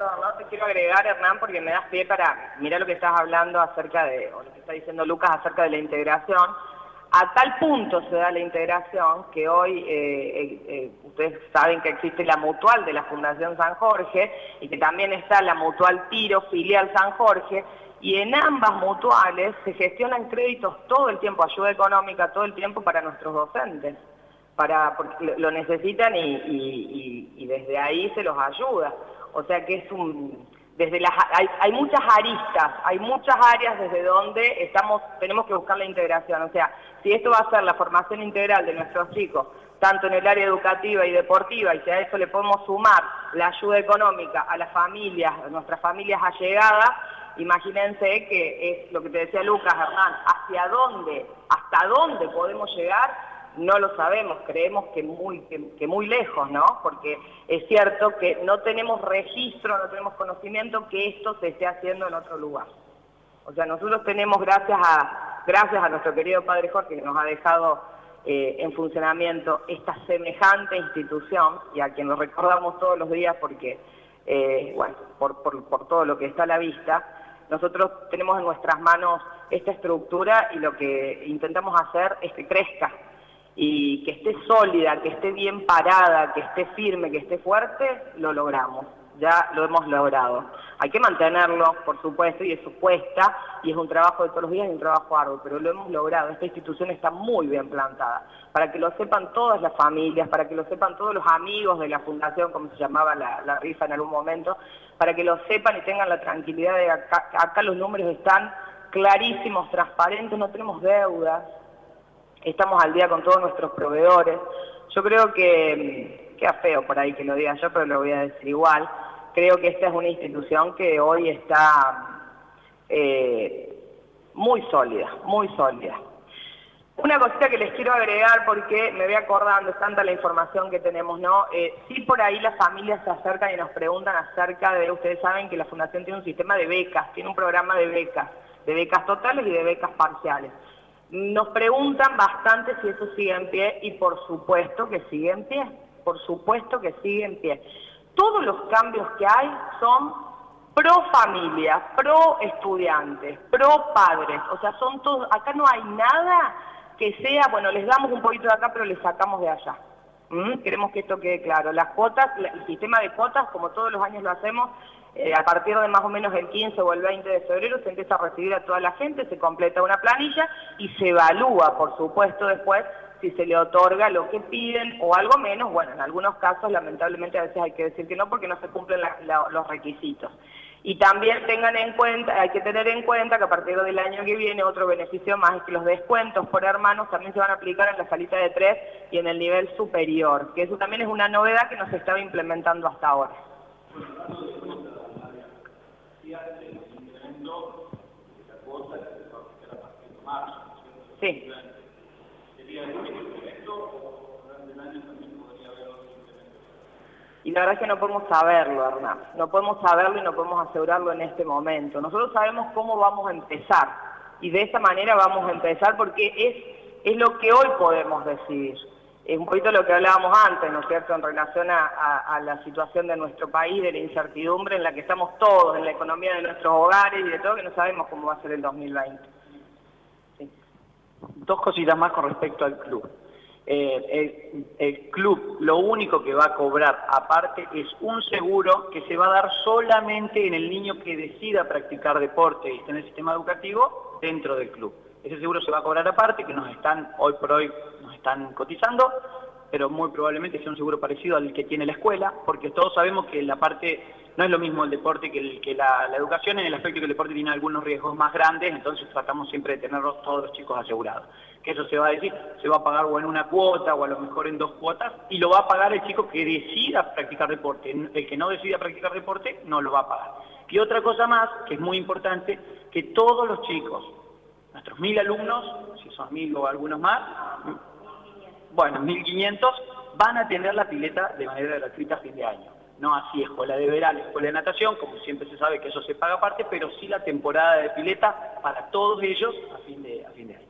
perdón, no te quiero agregar, Hernán, porque me das pie para mirar lo que estás hablando acerca de, o lo que está diciendo Lucas acerca de la integración. A tal punto se da la integración que hoy ustedes saben que existe la mutual de la Fundación San Jorge y que también está la mutual Tiro, filial San Jorge, y en ambas mutuales se gestionan créditos todo el tiempo, ayuda económica todo el tiempo para nuestros docentes, porque lo necesitan y desde ahí se los ayuda. O sea que es hay muchas aristas, hay muchas áreas desde donde tenemos que buscar la integración. O sea, si esto va a ser la formación integral de nuestros chicos, tanto en el área educativa y deportiva, y si a eso le podemos sumar la ayuda económica a las familias, a nuestras familias allegadas, imagínense que es lo que te decía Lucas, Hernán, hasta dónde podemos llegar. No lo sabemos, creemos que muy lejos, ¿no? Porque es cierto que no tenemos registro, no tenemos conocimiento que esto se esté haciendo en otro lugar. O sea, nosotros tenemos, gracias a nuestro querido Padre Jorge, que nos ha dejado en funcionamiento esta semejante institución, y a quien lo recordamos todos los días porque, bueno, por todo lo que está a la vista, nosotros tenemos en nuestras manos esta estructura y lo que intentamos hacer es que crezca, y que esté sólida, que esté bien parada, que esté firme, que esté fuerte, lo logramos, ya lo hemos logrado. Hay que mantenerlo, por supuesto, y eso cuesta, y es un trabajo de todos los días y un trabajo arduo, pero lo hemos logrado. Esta institución está muy bien plantada, para que lo sepan todas las familias, para que lo sepan todos los amigos de la Fundación, como se llamaba la rifa en algún momento, para que lo sepan y tengan la tranquilidad de acá los números están clarísimos, transparentes, no tenemos deudas. Estamos al día con todos nuestros proveedores. Yo creo que, queda feo por ahí que lo diga yo, pero lo voy a decir igual, creo que esta es una institución que hoy está muy sólida, muy sólida. Una cosita que les quiero agregar porque me voy acordando, es tanta la información que tenemos, ¿no? Sí, por ahí las familias se acercan y nos preguntan acerca de, ustedes saben que la Fundación tiene un sistema de becas, tiene un programa de becas totales y de becas parciales. Nos preguntan bastante si eso sigue en pie y por supuesto que sigue en pie, por supuesto que sigue en pie. Todos los cambios que hay son pro familia, pro estudiantes, pro padres, o sea, son todos, acá no hay nada que sea, bueno, les damos un poquito de acá pero les sacamos de allá. Queremos que esto quede claro. Las cuotas, el sistema de cuotas, como todos los años lo hacemos, a partir de más o menos el 15 o el 20 de febrero se empieza a recibir a toda la gente, se completa una planilla y se evalúa, por supuesto, después si se le otorga lo que piden o algo menos. Bueno, en algunos casos, lamentablemente, a veces hay que decir que no porque no se cumplen los requisitos. Y también hay que tener en cuenta que a partir del año que viene otro beneficio más es que los descuentos por hermanos también se van a aplicar en la salita de 3 y en el nivel superior, que eso también es una novedad que no se estaba implementando hasta ahora. Sí. Y la verdad es que no podemos saberlo, Hernán. No podemos saberlo y no podemos asegurarlo en este momento. Nosotros sabemos cómo vamos a empezar. Y de esa manera vamos a empezar porque es lo que hoy podemos decidir. Es un poquito lo que hablábamos antes, ¿no es cierto?, en relación a la situación de nuestro país, de la incertidumbre en la que estamos todos, en la economía de nuestros hogares y de todo, que no sabemos cómo va a ser el 2020. Sí. Dos cositas más con respecto al club. El club lo único que va a cobrar aparte es un seguro que se va a dar solamente en el niño que decida practicar deporte y está en el sistema educativo dentro del club. Ese seguro se va a cobrar aparte, que hoy por hoy nos están cotizando, pero muy probablemente sea un seguro parecido al que tiene la escuela, porque todos sabemos que la parte no es lo mismo el deporte que la educación, en el aspecto que el deporte tiene algunos riesgos más grandes, entonces tratamos siempre de tenerlos todos los chicos asegurados. Que eso se va a decir, se va a pagar o en una cuota o a lo mejor en 2 cuotas, y lo va a pagar el chico que decida practicar deporte. El que no decida practicar deporte no lo va a pagar. Y otra cosa más, que es muy importante, que todos los chicos, nuestros 1000 alumnos, si son 1000 o algunos más, bueno, 1500, van a tener la pileta de manera gratuita a fin de año. No así escuela de verano, escuela de natación, como siempre se sabe que eso se paga aparte, pero sí la temporada de pileta para todos ellos a fin de año.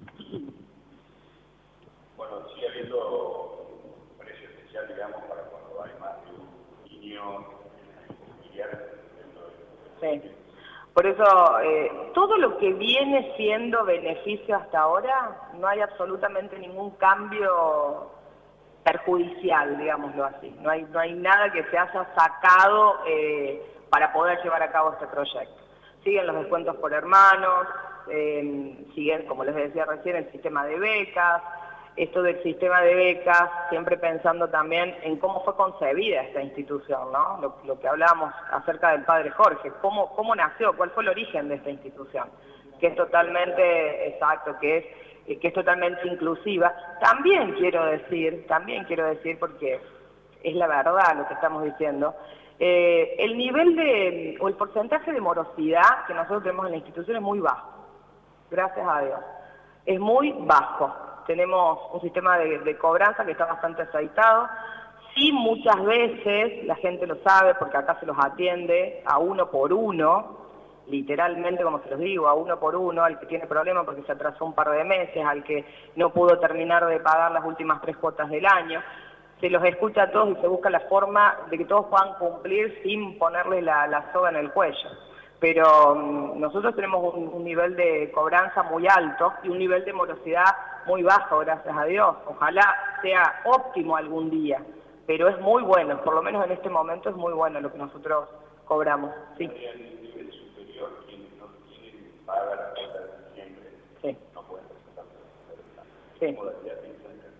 Bueno, sigue habiendo un precio especial, digamos, para cuando cuando hay más de un niño familiar dentro de... Sí. Por eso, todo lo que viene siendo beneficio hasta ahora, no hay absolutamente ningún cambio perjudicial, digámoslo así. No hay nada que se haya sacado para poder llevar a cabo este proyecto. Siguen los descuentos por hermanos, siguen, como les decía recién, el sistema de becas. Esto del sistema de becas, siempre pensando también en cómo fue concebida esta institución, ¿no? Lo que hablábamos acerca del padre Jorge, cómo nació, cuál fue el origen de esta institución, que es totalmente exacto, que es totalmente inclusiva. También quiero decir, porque es la verdad lo que estamos diciendo, el nivel o el porcentaje de morosidad que nosotros tenemos en la institución es muy bajo, gracias a Dios, es muy bajo. Tenemos un sistema de cobranza que está bastante aceitado. Sí, muchas veces, la gente lo sabe porque acá se los atiende a uno por uno, literalmente, como se los digo, a uno por uno, al que tiene problemas porque se atrasó un par de meses, al que no pudo terminar de pagar las últimas 3 cuotas del año. Se los escucha a todos y se busca la forma de que todos puedan cumplir sin ponerle la soga en el cuello. Pero nosotros tenemos un nivel de cobranza muy alto y un nivel de morosidad muy bajo, gracias a Dios. Ojalá sea óptimo algún día, pero es muy bueno, por lo menos en este momento es muy bueno lo que nosotros cobramos. Sí. El nivel superior, quienes no tienen paga la cuota de diciembre, sí, no pueden presentarse. Sí. Modalidad piensan que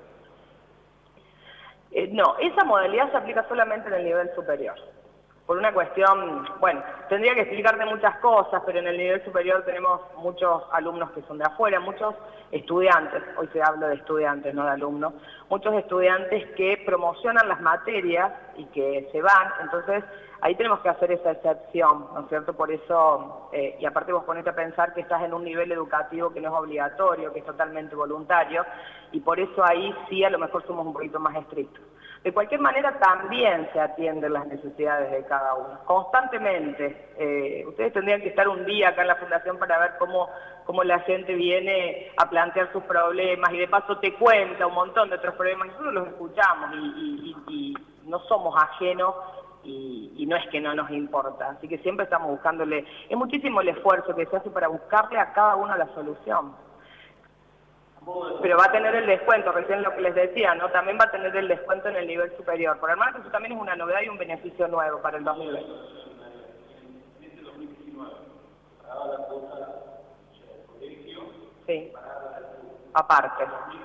no, esa modalidad se aplica solamente en el nivel superior. Por una cuestión, bueno, tendría que explicarte muchas cosas, pero en el nivel superior tenemos muchos alumnos que son de afuera, muchos estudiantes, hoy se habla de estudiantes, no de alumnos, muchos estudiantes que promocionan las materias y que se van, entonces ahí tenemos que hacer esa excepción, ¿no es cierto? Por eso, y aparte vos ponete a pensar que estás en un nivel educativo que no es obligatorio, que es totalmente voluntario, y por eso ahí sí a lo mejor somos un poquito más estrictos. De cualquier manera también se atienden las necesidades de cada uno, constantemente. Ustedes tendrían que estar un día acá en la Fundación para ver cómo la gente viene a plantear sus problemas y de paso te cuenta un montón de otros problemas. Nosotros los escuchamos y no somos ajenos y no es que no nos importa. Así que siempre estamos buscándole, es muchísimo el esfuerzo que se hace para buscarle a cada uno la solución. Pero va a tener el descuento, recién lo que les decía, ¿no? También va a tener el descuento en el nivel superior. Por hermano, eso también es una novedad y un beneficio nuevo para el 2020. En este 2019, pagaba la cuota del colegio. Sí, aparte.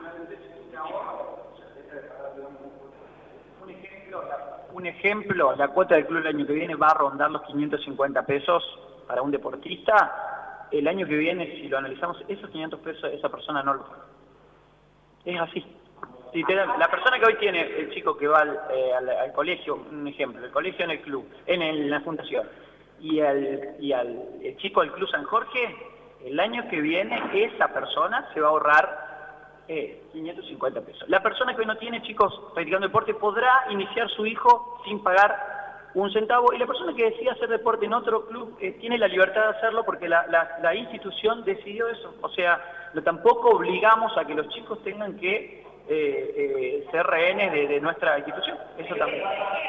Un ejemplo, la cuota del club el año que viene va a rondar los 550 pesos para un deportista. El año que viene, si lo analizamos, esos 500 pesos esa persona no lo paga. Es así. La persona que hoy tiene, el chico que va al colegio, un ejemplo, el colegio en el club, en la fundación, y el chico del Club San Jorge, el año que viene esa persona se va a ahorrar 550 pesos. La persona que hoy no tiene chicos practicando deporte podrá iniciar su hijo sin pagar un centavo, y la persona que decida hacer deporte en otro club tiene la libertad de hacerlo porque la institución decidió eso. O sea, tampoco obligamos a que los chicos tengan que ser rehenes de nuestra institución. Eso también.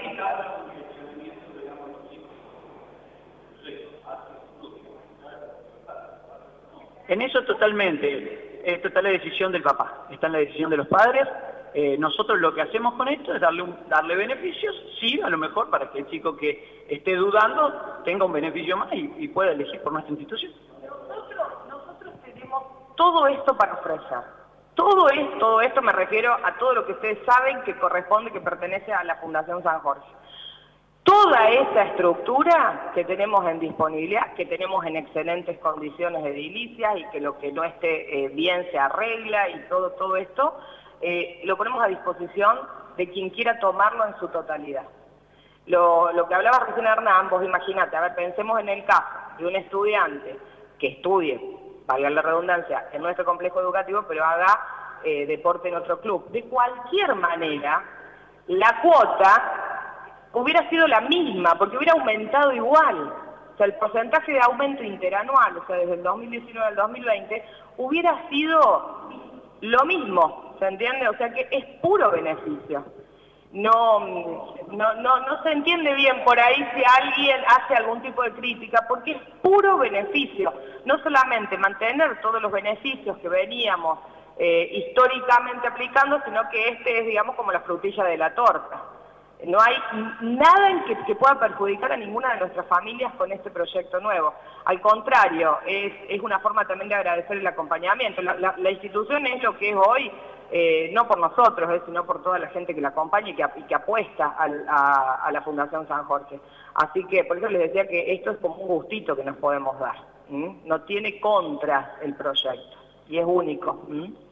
En eso totalmente, esta está la decisión del papá, está en la decisión de los padres. Nosotros lo que hacemos con esto es darle beneficios, sí, a lo mejor para que el chico que esté dudando tenga un beneficio más y pueda elegir por nuestra institución. Nosotros tenemos todo esto para ofrecer. Todo esto me refiero a todo lo que ustedes saben que corresponde, que pertenece a la Fundación San Jorge. Toda esa estructura que tenemos en disponibilidad, que tenemos en excelentes condiciones edilicias y que lo que no esté bien se arregla y todo esto, lo ponemos a disposición de quien quiera tomarlo en su totalidad. Lo que hablaba recién Hernán, vos imagínate, a ver, pensemos en el caso de un estudiante que estudie, valga la redundancia, en nuestro complejo educativo, pero haga deporte en otro club. De cualquier manera, la cuota hubiera sido la misma, porque hubiera aumentado igual. O sea, el porcentaje de aumento interanual, o sea, desde el 2019 al 2020, hubiera sido lo mismo, ¿se entiende? O sea que es puro beneficio. no se entiende bien por ahí si alguien hace algún tipo de crítica, porque es puro beneficio, no solamente mantener todos los beneficios que veníamos históricamente aplicando, sino que este es, digamos, como la frutilla de la torta. No hay nada en que pueda perjudicar a ninguna de nuestras familias con este proyecto nuevo. Al contrario, es una forma también de agradecer el acompañamiento. La institución es lo que es hoy, no por nosotros, sino por toda la gente que la acompaña y que apuesta a la Fundación San Jorge. Así que por eso les decía que esto es como un gustito que nos podemos dar. No tiene contras el proyecto y es único.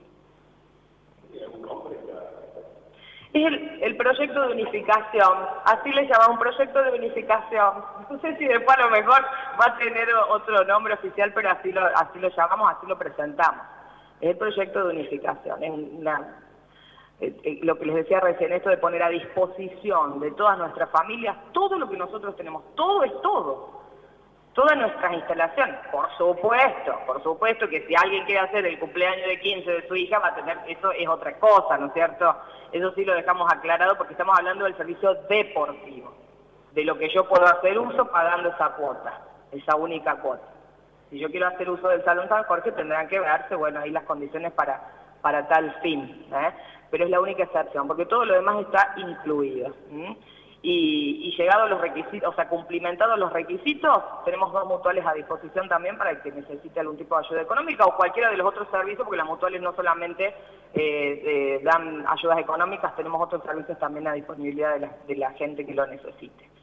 Es el proyecto de unificación, así le llamamos, un proyecto de unificación. No sé si después a lo mejor va a tener otro nombre oficial, pero así lo llamamos, así lo presentamos. Es el proyecto de unificación, es lo que les decía recién, esto de poner a disposición de todas nuestras familias todo lo que nosotros tenemos, todo es todo. Todas nuestras instalaciones, por supuesto que si alguien quiere hacer el cumpleaños de 15 de su hija, va a tener, eso es otra cosa, ¿no es cierto? Eso sí lo dejamos aclarado porque estamos hablando del servicio deportivo, de lo que yo puedo hacer uso pagando esa cuota, esa única cuota. Si yo quiero hacer uso del Salón San Jorge, tendrán que verse, bueno, ahí las condiciones para tal fin, pero es la única excepción, porque todo lo demás está incluido. Y llegados los requisitos, o sea, cumplimentados los requisitos, tenemos 2 mutuales a disposición también para el que necesite algún tipo de ayuda económica o cualquiera de los otros servicios, porque las mutuales no solamente dan ayudas económicas, tenemos otros servicios también a disponibilidad de la gente que lo necesite.